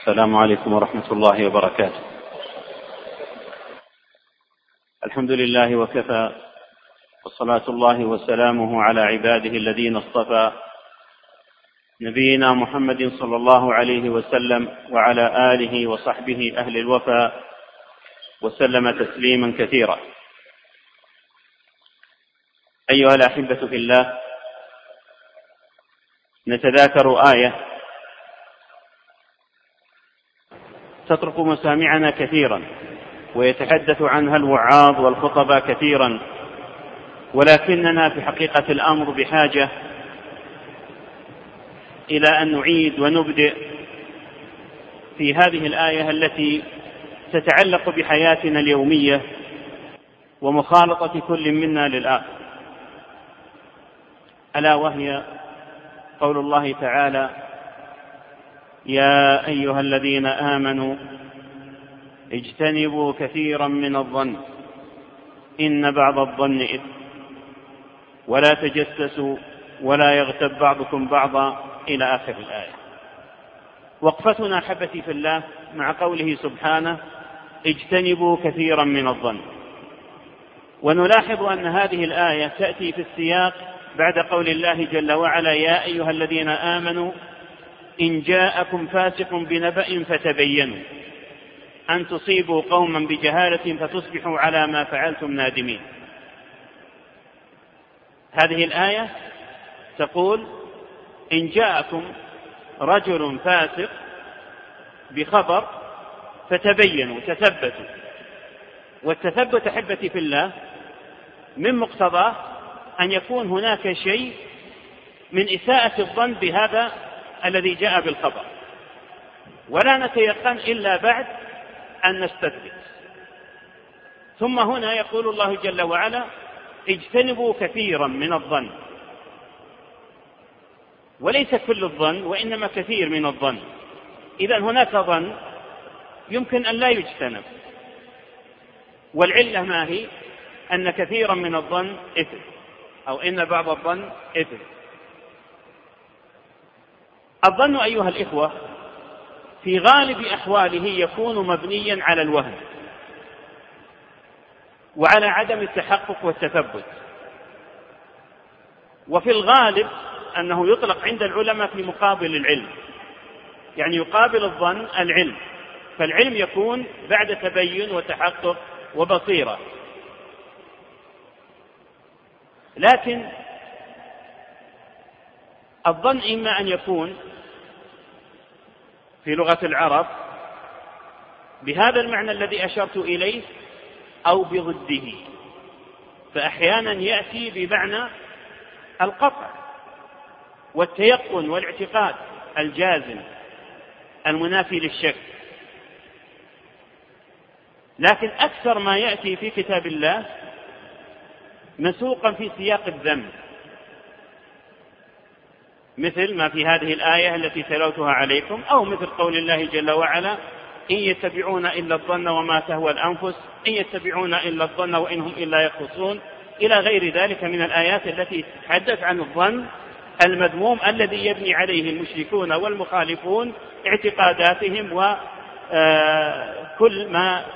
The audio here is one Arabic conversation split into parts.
السلام عليكم ورحمة الله وبركاته. الحمد لله وكفى، والصلاة الله وسلامه على عباده الذين اصطفى، نبينا محمد صلى الله عليه وسلم وعلى آله وصحبه أهل الوفا، وسلم تسليما كثيرا. أيها الأحبة في الله، نتذاكر آية تطرق مسامعنا كثيرا، ويتحدث عنها الوعاظ والخطباء كثيرا، ولكننا في حقيقة الأمر بحاجة إلى أن نعيد ونبدأ في هذه الآية التي تتعلق بحياتنا اليومية ومخالطة كل منا للآخر، ألا وهي قول الله تعالى: يا أيها الذين آمنوا اجتنبوا كثيرا من الظن إن بعض الظن إثم ولا تجسسوا ولا يغتب بعضكم بعضا إلى آخر الآية. وقفتنا أحبتي في الله مع قوله سبحانه: اجتنبوا كثيرا من الظن. ونلاحظ أن هذه الآية تأتي في السياق بعد قول الله جل وعلا: يا أيها الذين آمنوا إن جاءكم فاسق بنبأ فتبينوا أن تصيبوا قوما بجهالة فتصبحوا على ما فعلتم نادمين. هذه الآية تقول: إن جاءكم رجل فاسق بخبر فتبينوا، تثبتوا. والتثبت أحبتي في الله من مقتضاه أن يكون هناك شيء من إساءة الظن بهذا الذي جاء بالخبر، ولا نتيقن إلا بعد أن نستثبت. ثم هنا يقول الله جل وعلا: اجتنبوا كثيرا من الظن، وليس كل الظن وإنما كثير من الظن. إذن هناك ظن يمكن أن لا يجتنب، والعلة ما هي؟ أن كثيرا من الظن إثم، أو إن بعض الظن إثم. الظن أيها الإخوة في غالب أحواله يكون مبنيا على الوهم وعلى عدم التحقق والتثبت، وفي الغالب أنه يطلق عند العلماء في مقابل العلم، يعني يقابل الظن العلم، فالعلم يكون بعد تبين وتحقق وبصيرة. لكن الظن إما أن يكون في لغة العرب بهذا المعنى الذي أشرت إليه أو بضده، فأحيانا يأتي بمعنى القطع والتيقن والاعتقاد الجازم المنافي للشك. لكن أكثر ما يأتي في كتاب الله مسوقا في سياق الذم، مثل ما في هذه الآية التي تلوتها عليكم، أو مثل قول الله جل وعلا: إن يتبعون إلا الظن وما تهوى الأنفس إن يتبعون إلا الظن وإن هم إلا يخرصون، إلى غير ذلك من الآيات التي تتحدث عن الظن المذموم الذي يبني عليه المشركون والمخالفون اعتقاداتهم وكل ما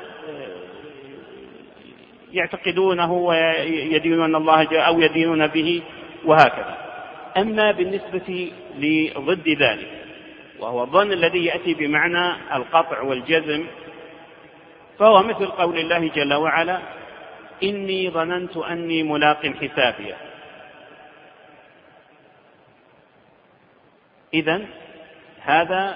يعتقدونه ويدينون الله أو يدينون به وهكذا. أما بالنسبة لضد ذلك وهو الظن الذي يأتي بمعنى القطع والجزم، فهو مثل قول الله جل وعلا: إني ظننت أني ملاق حسابيه. إذن هذا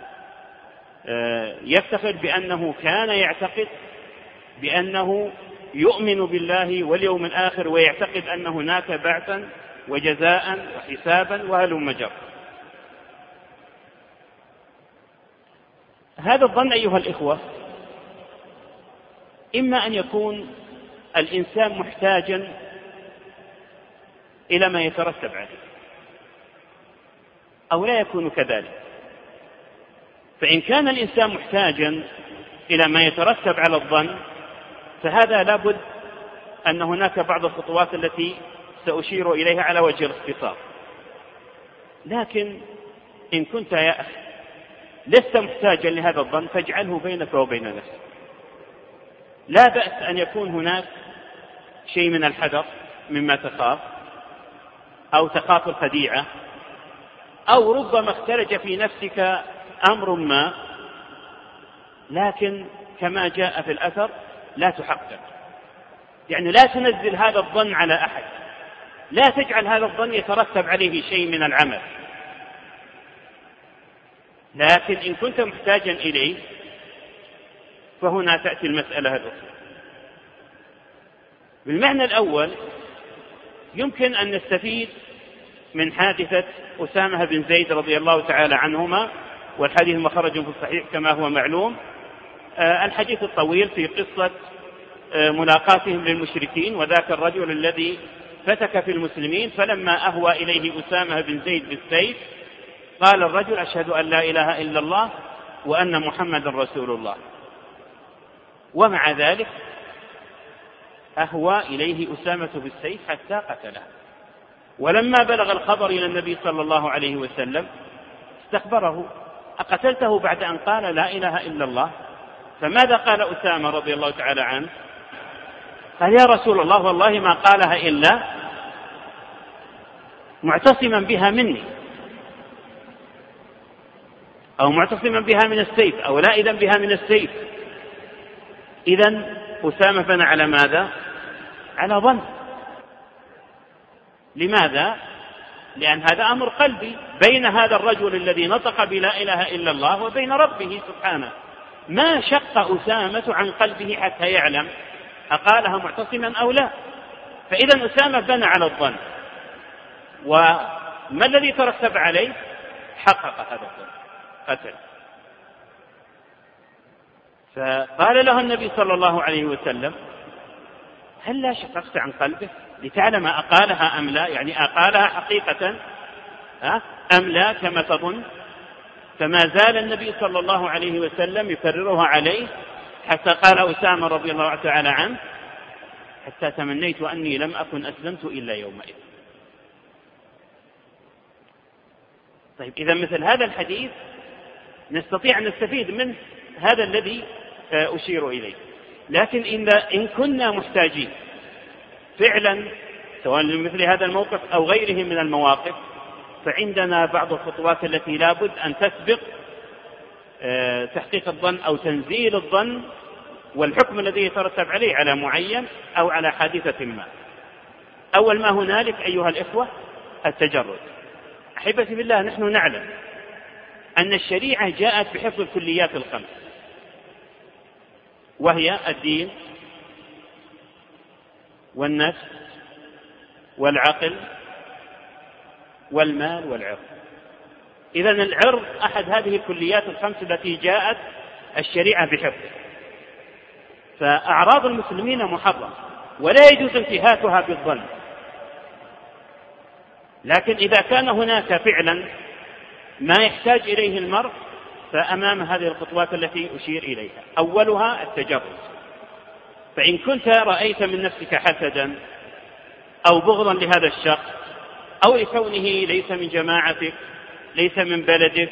يفتخر بأنه كان يعتقد بأنه يؤمن بالله واليوم الآخر، ويعتقد أن هناك بعثا وجزاء وحسابا وهلم جر. هذا الظن أيها الإخوة إما أن يكون الإنسان محتاجا إلى ما يترتب عليه، أو لا يكون كذلك. فإن كان الإنسان محتاجا إلى ما يترتب على الظن، فهذا لابد أن هناك بعض الخطوات التي سأشير إليها على وجه الاختصار. لكن إن كنت يا أخي لست محتاجا لهذا الظن فاجعله بينك وبين نفسك. لا بأس أن يكون هناك شيء من الحذر مما تخاف، أو تخاف الخديعة، أو ربما اختلج في نفسك أمر ما، لكن كما جاء في الأثر لا تحقق، يعني لا تنزل هذا الظن على أحد، لا تجعل هذا الظن يترتب عليه شيء من العمل، لكن إن كنت محتاجا إليه فهنا تأتي المسألة الأخرى. بالمعنى الأول يمكن أن نستفيد من حادثة أسامة بن زيد رضي الله تعالى عنهما، والحديث مخرج في الصحيح كما هو معلوم، الحديث الطويل في قصة ملاقاتهم للمشركين، وذاك الرجل الذي فتك في المسلمين، فلما أهوى إليه أسامة بن زيد بالسيف قال الرجل أشهد أن لا إله إلا الله وأن محمد رسول الله، ومع ذلك أهوى إليه أسامة بالسيف حتى قتله. ولما بلغ الخبر إلى النبي صلى الله عليه وسلم استخبره: أقتلته بعد أن قال لا إله إلا الله؟ فماذا قال أسامة رضي الله تعالى عنه؟ قال: يا رسول الله والله ما قالها إلا معتصما بها مني، أو معتصما بها من السيف، أو لائذا بها من السيف. إذن أسامة بنى على ماذا؟ على ظن. لماذا؟ لأن هذا أمر قلبي بين هذا الرجل الذي نطق بلا إله إلا الله وبين ربه سبحانه، ما شق أسامة عن قلبه حتى يعلم أقالها معتصما أو لا. فإذا أسامة بنى على الظن، وما الذي ترتب عليه؟ حقق هذا الظن، قتل. فقال له النبي صلى الله عليه وسلم: هل لا شققت عن قلبه لتعلم أقالها أم لا؟ يعني أقالها حقيقة أم لا كما تظن؟ فما زال النبي صلى الله عليه وسلم يكررها عليه حتى قال أسامة رضي الله تعالى عنه: حتى تمنيت أني لم أكن أسلمت إلا يومئذ. طيب، إذا مثل هذا الحديث نستطيع أن نستفيد منه هذا الذي أشير إليه. لكن إن كنا محتاجين فعلا سواء لمثل هذا الموقف أو غيره من المواقف، فعندنا بعض الخطوات التي لا بد أن تسبق تحقيق الظن أو تنزيل الظن والحكم الذي يترتب عليه على معين أو على حادثة ما. أول ما هنالك أيها الإخوة التجرد. أحبتي بالله، نحن نعلم أن الشريعة جاءت بحفظ الكليات الخمس، وهي الدين والنفس والعقل والمال والعرض. إذن العرض أحد هذه الكليات الخمس التي جاءت الشريعة بحفظه، فأعراض المسلمين محرمة ولا يجوز انتهاكها بالظلم. لكن إذا كان هناك فعلا ما يحتاج إليه المرء، فأمام هذه الخطوات التي أشير إليها. أولها التجرد. فإن كنت رأيت من نفسك حسدا أو بغضا لهذا الشخص، أو لكونه ليس من جماعتك، ليس من بلدك،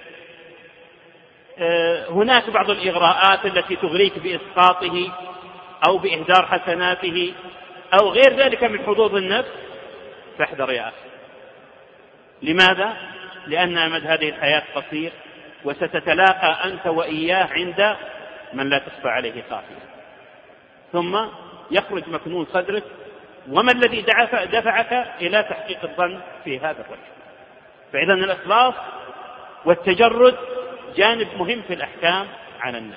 هناك بعض الإغراءات التي تغريك بإسقاطه أو بإهدار حسناته أو غير ذلك من حظوظ النفس، فاحذر يا أخي. لماذا؟ لأن أمد هذه الحياة قصير، وستتلاقى أنت وإياه عند من لا تخفى عليه خافية، ثم يخرج مكنون صدرك. وما الذي دفعك إلى تحقيق الظن في هذا الرجل؟ فإذا الإخلاص والتجرد جانب مهم في الأحكام على الناس.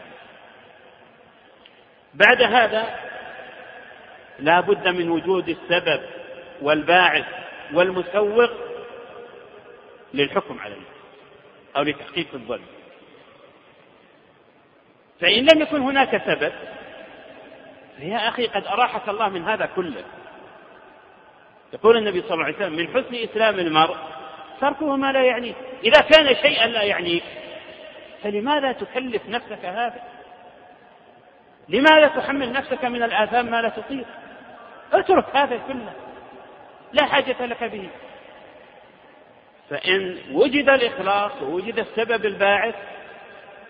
بعد هذا لا بد من وجود السبب والباعث والمسوغ للحكم على الناس أو لتحقيق الظن. فإن لم يكن هناك سبب، فيا أخي قد أراحك الله من هذا كله. يقول النبي صلى الله عليه وسلم: من حسن إسلام المرء تركه ما لا يعنيه. إذا كان شيئا لا يعنيك فلماذا تكلف نفسك هذا؟ لماذا تحمل نفسك من الآثام ما لا تطيق؟ اترك هذا كله، لا حاجة لك به. فإن وجد الإخلاص ووجد السبب الباعث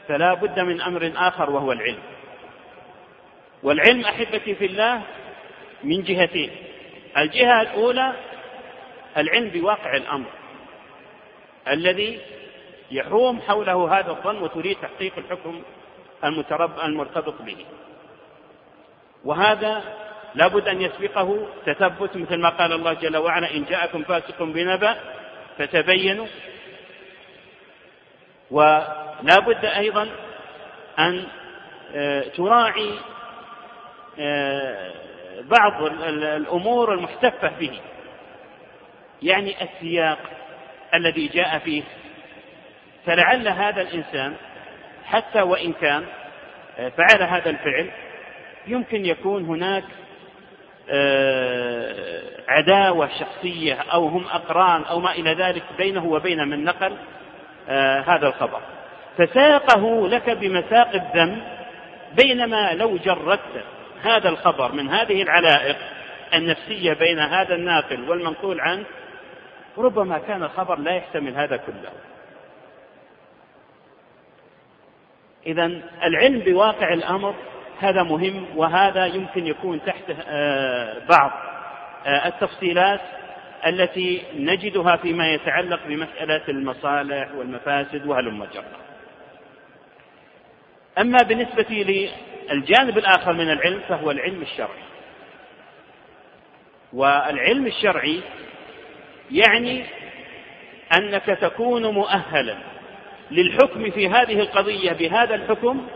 فلا بد من أمر آخر وهو العلم. والعلم أحبتي في الله من جهتين: الجهة الأولى العلم بواقع الأمر الذي يحوم حوله هذا الظن وتريد تحقيق الحكم المرتبط به، وهذا لا بد أن يسبقه تثبت، مثل ما قال الله جل وعلا: إن جاءكم فاسق بنبأ فتبينوا. ولا بد أيضا أن تراعي بعض الأمور المحتفة به، يعني السياق الذي جاء فيه. فلعل هذا الإنسان حتى وإن كان فعل هذا الفعل يمكن يكون هناك عداوة شخصية أو هم أقران أو ما إلى ذلك بينه وبين من نقل هذا الخبر، فساقه لك بمساق الذم، بينما لو جردت هذا الخبر من هذه العلائق النفسية بين هذا الناقل والمنقول عنه ربما كان الخبر لا يحتمل هذا كله. إذن العلم بواقع الأمر هذا مهم، وهذا يمكن يكون تحته بعض التفصيلات التي نجدها فيما يتعلق بمسألة المصالح والمفاسد وهلم جرا. أما بالنسبة للجانب الآخر من العلم فهو العلم الشرعي. والعلم الشرعي يعني أنك تكون مؤهلا للحكم في هذه القضية بهذا الحكم،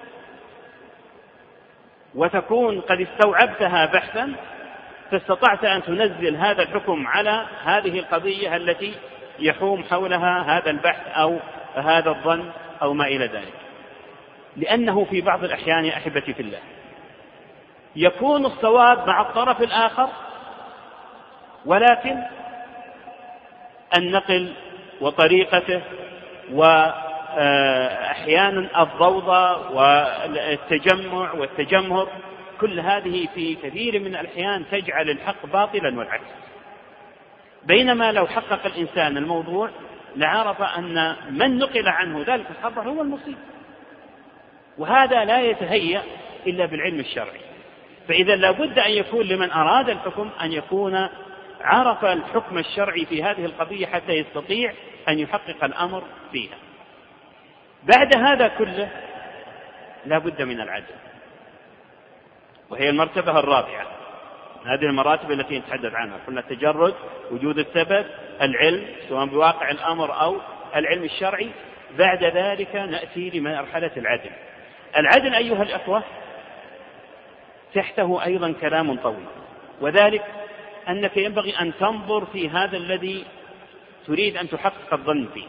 وتكون قد استوعبتها بحثا فاستطعت أن تنزل هذا الحكم على هذه القضية التي يحوم حولها هذا البحث أو هذا الظن أو ما إلى ذلك. لأنه في بعض الأحيان يا أحبتي في الله يكون الصواب مع الطرف الآخر، ولكن النقل وطريقته وأحيانا الضوضاء والتجمع والتجمهر كل هذه في كثير من الأحيان تجعل الحق باطلا والعكس. بينما لو حقق الإنسان الموضوع لعرف أن من نقل عنه ذلك الخبر هو المصيب، وهذا لا يتهيأ إلا بالعلم الشرعي. فإذا لابد أن يكون لمن أراد الحكم أن يكون عرف الحكم الشرعي في هذه القضية حتى يستطيع أن يحقق الأمر فيها. بعد هذا كله لابد من العدل، وهي المرتبة الرابعة. هذه المراتب التي نتحدث عنها قلنا: التجرد، وجود السبب، العلم سواء بواقع الأمر أو العلم الشرعي. بعد ذلك نأتي لمرحلة العدل. العدل أيها الأخوة تحته أيضا كلام طويل، وذلك أنك ينبغي أن تنظر في هذا الذي تريد أن تحقق الظن فيه،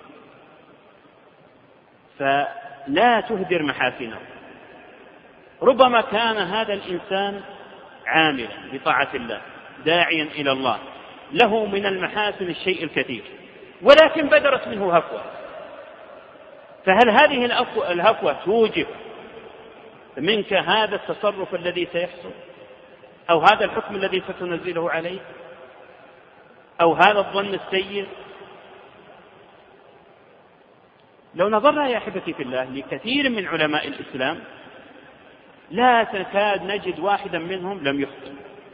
فلا تهدر محاسنه. ربما كان هذا الإنسان عاملا بطاعة الله داعيا إلى الله، له من المحاسن الشيء الكثير، ولكن بدرت منه هفوة. فهل هذه الهفوة توجب منك هذا التصرف الذي سيحصل، أو هذا الحكم الذي ستنزله عليه، أو هذا الظن السيء؟ لو نظرنا يا أحبتي في الله لكثير من علماء الإسلام لا تكاد نجد واحدا منهم لم يخطئ.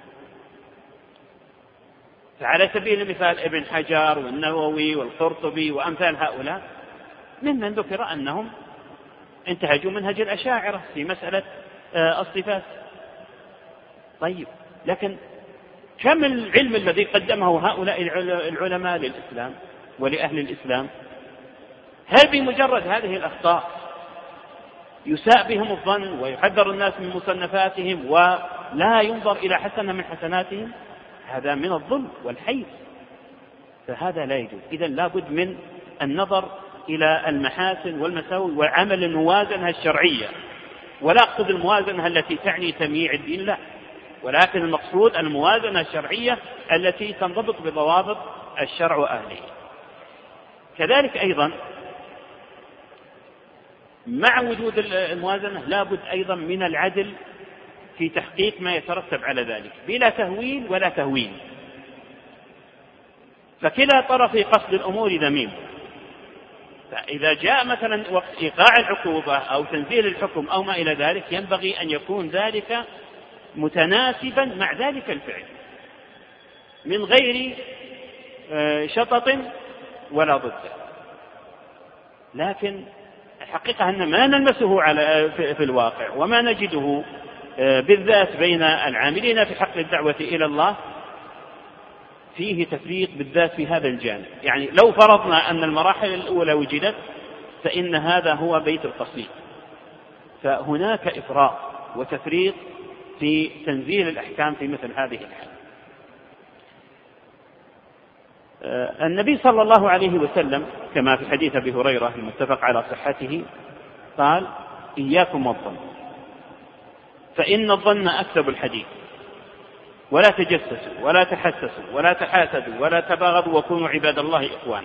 فعلى سبيل المثال ابن حجر والنووي والقرطبي وأمثال هؤلاء ممن ذكر أنهم انتهجوا منهج الأشاعرة في مسألة الصفات. طيب، لكن كم العلم الذي قدمه هؤلاء العلماء للإسلام ولأهل الإسلام؟ هل بمجرد هذه الأخطاء يساء بهم الظن ويحذر الناس من مصنفاتهم ولا ينظر إلى حسنة من حسناتهم؟ هذا من الظلم والحيف، فهذا لا يجوز. إذن لابد من النظر إلى المحاسن والمساوئ وعمل الموازنة الشرعية، ولا أقصد الموازنة التي تعني تمييع الدين، لا، ولكن المقصود الموازنة الشرعية التي تنضبط بضوابط الشرع وأهله. كذلك أيضا مع وجود الموازنة لابد أيضا من العدل في تحقيق ما يترتب على ذلك بلا تهويل ولا تهوين. فكلا طرف قصد الأمور ذميم، فإذا جاء مثلا وقت إيقاع العقوبة أو تنزيل الحكم أو ما إلى ذلك ينبغي أن يكون ذلك متناسبا مع ذلك الفعل من غير شطط ولا ضده. لكن الحقيقة أن ما نلمسه في الواقع وما نجده بالذات بين العاملين في حق الدعوة إلى الله فيه تفريط بالذات في هذا الجانب. يعني لو فرضنا أن المراحل الأولى وجدت فإن هذا هو بيت القصيد، فهناك إفراط وتفريط في تنزيل الأحكام في مثل هذه الحالة. النبي صلى الله عليه وسلم كما في حديث أبي هريرة المتفق على صحته قال: إياكم والظن فإن الظن أكذب الحديث، ولا تجسسوا ولا تحسسوا ولا تحاسدوا ولا تباغضوا وكونوا عباد الله إخوانا.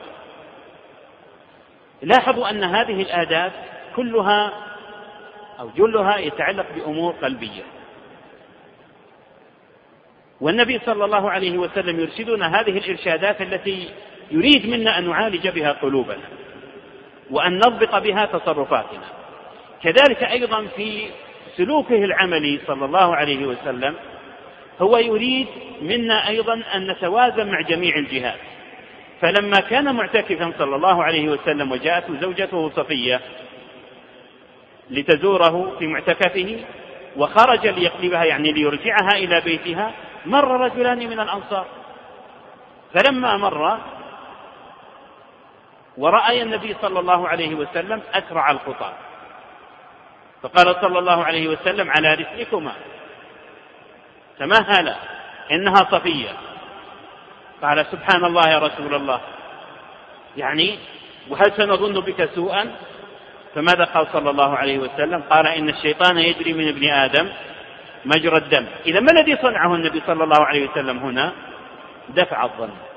لاحظوا أن هذه الآداب كلها أو جلها يتعلق بأمور قلبية، والنبي صلى الله عليه وسلم يرشدنا هذه الإرشادات التي يريد منا أن نعالج بها قلوبنا وأن نضبط بها تصرفاتنا. كذلك أيضا في سلوكه العملي صلى الله عليه وسلم هو يريد منا أيضا أن نتوازن مع جميع الجهات. فلما كان معتكفا صلى الله عليه وسلم وجاءته زوجته صفية لتزوره في معتكفه وخرج ليقلبها يعني ليرجعها إلى بيتها، مر رجلان من الأنصار، فلما مر ورأى النبي صلى الله عليه وسلم أسرع الخطى، فقال صلى الله عليه وسلم: على رسلكما، تمهلا إنها صفية. قال: سبحان الله يا رسول الله، يعني وهل سنظن بك سوءا؟ فماذا قال صلى الله عليه وسلم؟ قال: إن الشيطان يجري من ابن آدم مجرى الدم. إذا ما الذي صنعه النبي صلى الله عليه وسلم هنا؟ دفع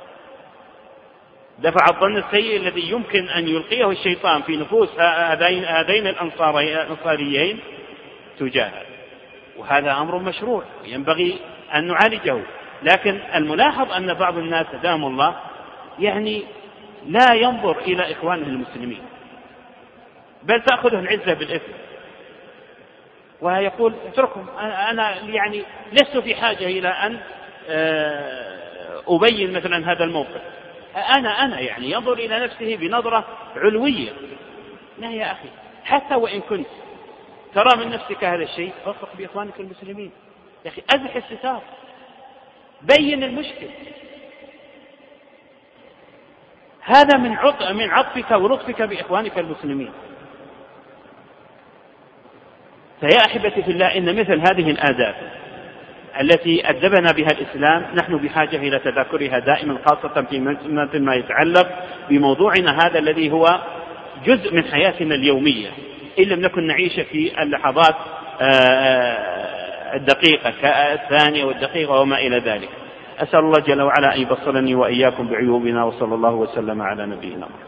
الظن السيء الذي يمكن أن يلقيه الشيطان في نفوس هذين الأنصاريين تجاهه، وهذا أمر مشروع ينبغي أن نعالجه. لكن الملاحظ أن بعض الناس هداهم الله يعني لا ينظر إلى إخوانه المسلمين، بل تأخذه العزة بالإثم، ويقول: اتركهم، أنا يعني لست في حاجة إلى أن أبين مثلا هذا الموقف، أنا يعني ينظر إلى نفسه بنظرة علوية. لا يا أخي، حتى وإن كنت ترى من نفسك هذا الشيء فاصدق بإخوانك المسلمين. يا أخي أزح الستار، بين المشكل. هذا من عطفك ولطفك بإخوانك المسلمين. فيا أحبتي في الله، إن مثل هذه الآداب التي أدبنا بها الإسلام نحن بحاجة إلى تذاكرها دائما، خاصة في ما يتعلق بموضوعنا هذا الذي هو جزء من حياتنا اليومية، إن لم نكن نعيش في اللحظات الدقيقة كالثانية والدقيقة وما إلى ذلك. أسأل الله جل وعلا أن يبصرني وإياكم بعيوبنا، وصلى الله وسلم على نبينا محمد.